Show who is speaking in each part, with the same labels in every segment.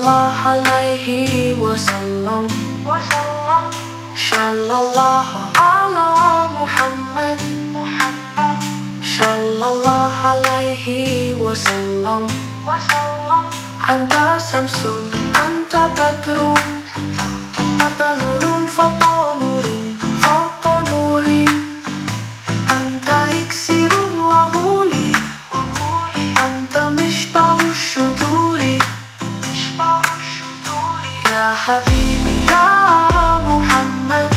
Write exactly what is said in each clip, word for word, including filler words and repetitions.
Speaker 1: Sallallahu alaihi wasallam. Sallallahu ala Muhammad. Sallallahu alaihi wasallam. Anta samsun, anta badrun, anta nurun fawqa nurin, fawqa nurin. Anta iksirun wa huli, anta mishbahu syuduri. Ya habibi ya Muhammad,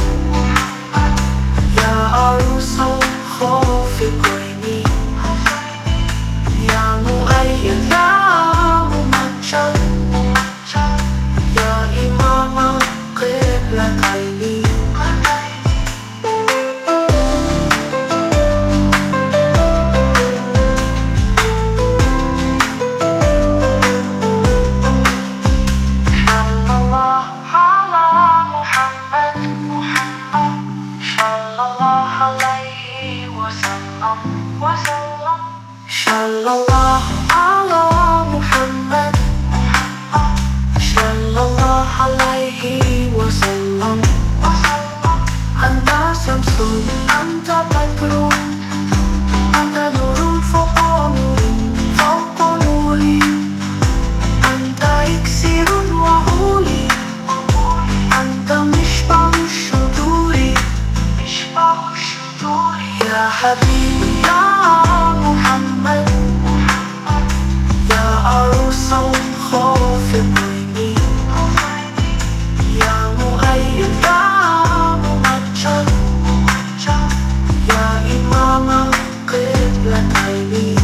Speaker 1: ya arusal khafiqaini, ya mu'ayyad ya mumajjal, ya imam al-qiblataini. Sallallahu ala Muhammad. Sallallahu alaihi wasallam. Anta samsun, anta badrun, anta nurun fawqa nurin, fawqa nurin. Anta iksirun wa huli, anta mishbahu syuduri. Ya habibi ya Muhammad, ya arusal khafiqaini, ya mu'ayyad ya mumajjal, ya imam al-qiblataini.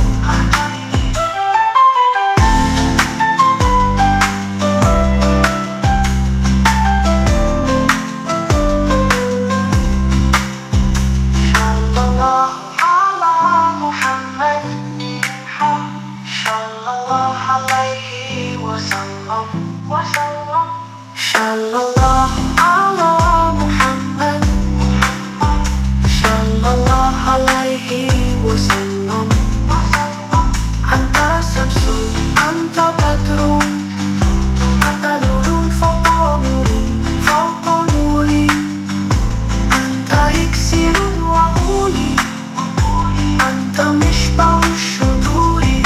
Speaker 1: Sallallahu ala Muhammad. Sallallahu alaihi wasallam. Anta samsun, anta badrun, anta nurun fawqa nurin, fawqa nurin. Anta iksirun wa huli, anta mishbahu syuduri.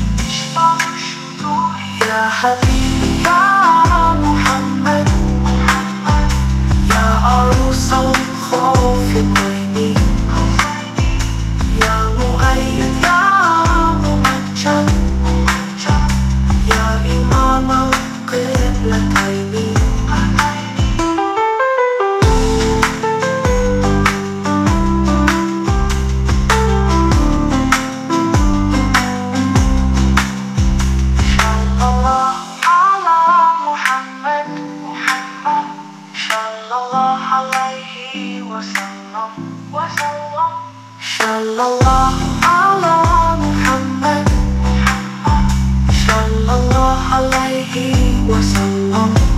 Speaker 1: Ya habibi ya Muhammad, ya arusal khafiqaini, ya mu'ayyad ya mumajjal, ya imam al-qiblataini. Sallallahu ala Muhammad. Sallallahu alaihi wasallam.